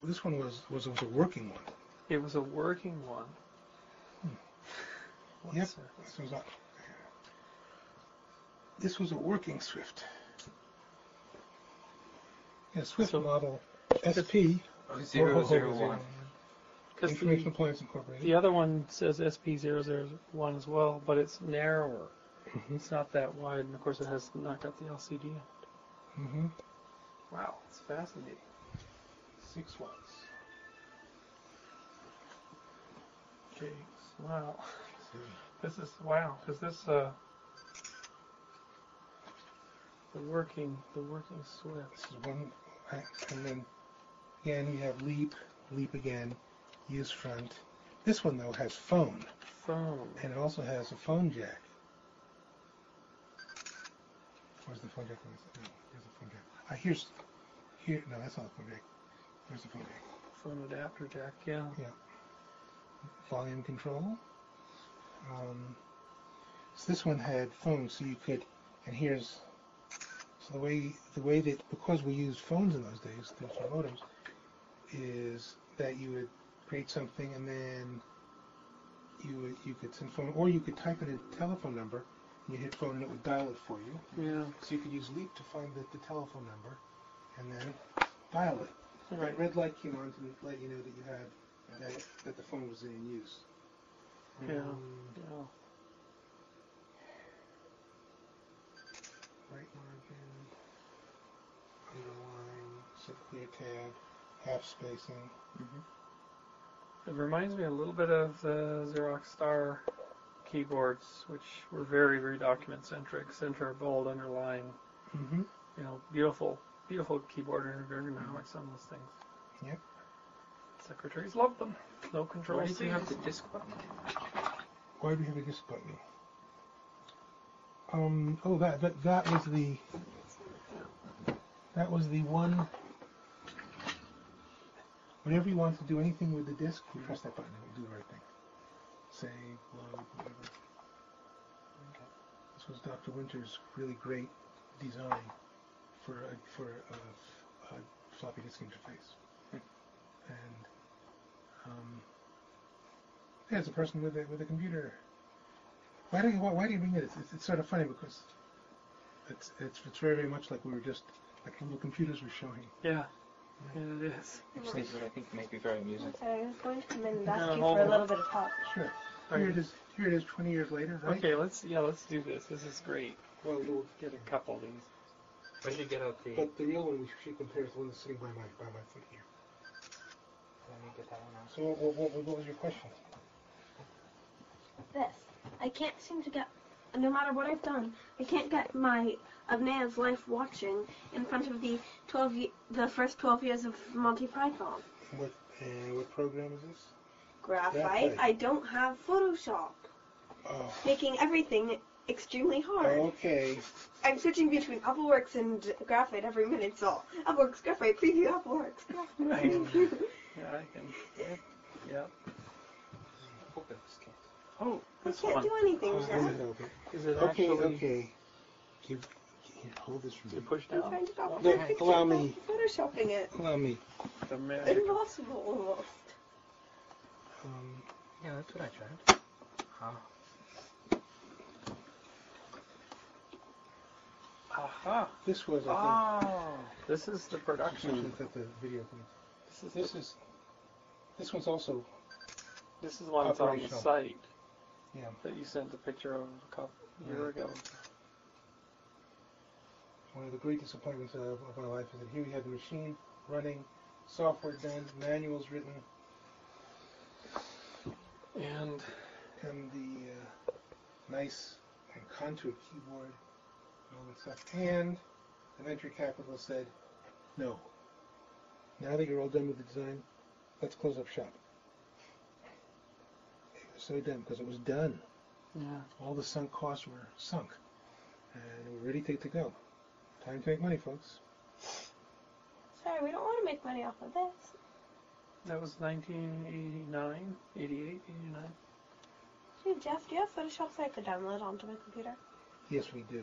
this one was a working one. It was a working one. Yep. This was a working Swift. Yeah, Swift model SP 001. Information Appliance Incorporated. The other one says SP001 as well, but it's narrower. It's not that wide, and of course it has not got the LCD in it. Wow, it's fascinating. 6 watts. Okay, wow. This is Is this the working Swift? This is one, and then again you have Leap again, use front. This one though has phone, and it also has a phone jack. Where's the phone jack? No, here's the phone jack. Here. No, that's not the phone jack. Where's the phone jack? Phone adapter jack. Yeah. Yeah. Volume control. So this one had phones, so you could, and here's, so the way that, because we used phones in those days, through modems, is that you would create something and then you could send phone, or you could type in a telephone number, and you hit phone and it would dial it for you. Yeah. So you could use Leap to find the telephone number, and then dial it. Right. That red light came on to let you know that you had, that the phone was in use. Yeah. Right margin, underline, set clear tab, half spacing. It reminds me a little bit of the Xerox Star keyboards, which were very, very document centric, center, bold, underline. Beautiful keyboard ergonomics on those things. Yep. Secretaries love them. No control. Why did you have the disk button? Why do we have a disk button? That was the one. Whenever you want to do anything with the disk, you press that button and it'll do the right thing. Save, load, whatever. Okay. This was Dr. Winter's really great design for a floppy disk interface. And as a person with a computer, why do you bring it? It's sort of funny because it's very, very much like we were just like little computers were showing. Yeah, it is. Which things that I think may be very amusing. Okay, I was going to come in and ask you for a little bit of help. Sure. Here it is 20 years later, right? Okay, let's do this. This is great. Well, we'll get a couple of these. When did you get out the... But the real one we should compare is the one that's sitting by my foot here. Let me get that one out. So what was your question? This. I can't seem to get, no matter what I've done, I can't get my Avnea's Life watching in front of the first 12 years of Monty Python. What program is this? Graphite. I don't have Photoshop. Oh. Making everything extremely hard. Okay. I'm switching between AppleWorks and Graphite every minute, so AppleWorks, Graphite, preview, AppleWorks, Graphite, preview. Yeah, I can. Yeah. Open this case. Oh, I this can't one. do anything with that. Is it Okay, actually... okay. Here, hold this for me. You push I'm down? trying to drop No, my picture allow me. without Photoshopping it. Allow me. The magic. Impossible, almost. Yeah, that's what I tried. Aha. This was, I Oh, this is the think, production. at the video thing. This one's also, This is one that's on the operational. site yeah. that you sent a picture of a year ago. One of the great disappointments of my life is that here we had the machine running, software done, manuals written, And the nice and contoured keyboard, and all that stuff. And the venture capitalist said, no. Now that you're all done with the design, let's close up shop. It was so done because it was done. yeah. All the sunk costs were sunk. And we're ready to go. Time to make money, folks. Sorry, we don't want to make money off of this. That was 1989, 88, 89. Hey, Jeff, do you have Photoshop so I could download onto my computer? Yes, we do.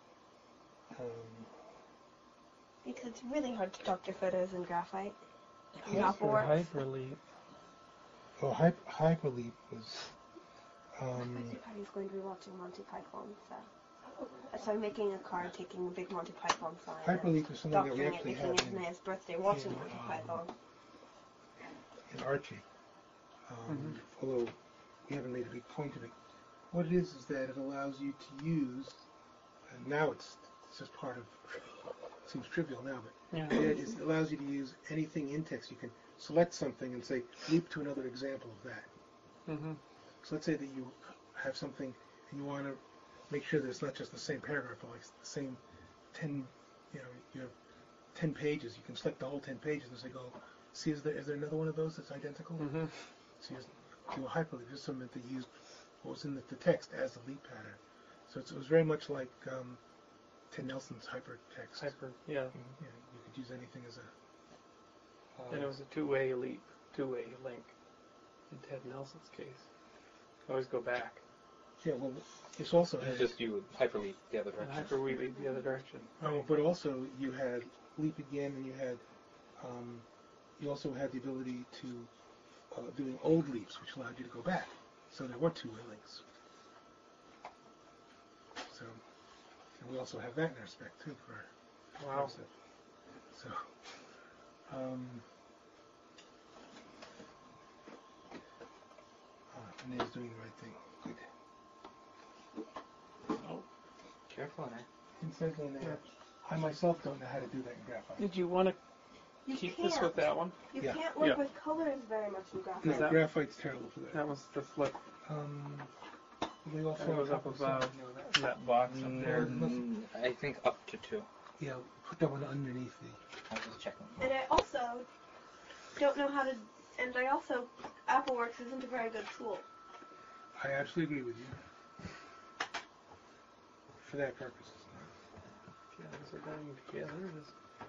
Because it's really hard to doctor photos in Graphite. AppleWorks. Hyperleap. Oh, Hyperleap was. Patty's going to be watching Monty Python, so I'm making a card taking a big Monty Python sign. Hyperleap is something that we Doctoring it, actually making have it his birthday, watching in, Monty Python. in Archie. Although we haven't made a big point of it. What it is that it allows you to use, and now it's just part of, seems trivial now, but Yeah. it allows you to use anything in text. You can select something and say, leap to another example of that. Mm-hmm. So let's say that you have something and you want to make sure that it's not just the same paragraph, but like the same 10, you have 10 pages. You can select the whole 10 pages and say, go, see, is there another one of those that's identical? Mm-hmm. So you just do a hyperleap, just something that used what was in the text as the leap pattern. So it was very much like Ted Nelson's hypertext. Yeah. You could use anything as a... And it was a two-way leap, two-way link. In Ted Nelson's case, always go back. Yeah, well, this also had... Just you would hyperleap the other And direction. hyperleap the other direction. Oh, but also you had leap again, and you had... you also had the ability to doing old leaps, which allowed you to go back. So there were two-way links. So, and we also have that in our spec too for Wow. So, Renee's doing the right thing. Good. Oh. Careful on it. Incidentally, I myself don't know how to do that in graphite. Did you want to You keep can't. this with that one? You Yeah. can't work Yeah. with colors very much in graphics. No, Is that- graphite's terrible for that. That was the flip. We also That have goes a up couple above of that box up there. I think up to 2. Yeah, put that one underneath the... I'll just check them. And I also don't know how to. And I also, AppleWorks isn't a very good tool. I absolutely agree with you. For that purpose. Yeah, these are going together. Just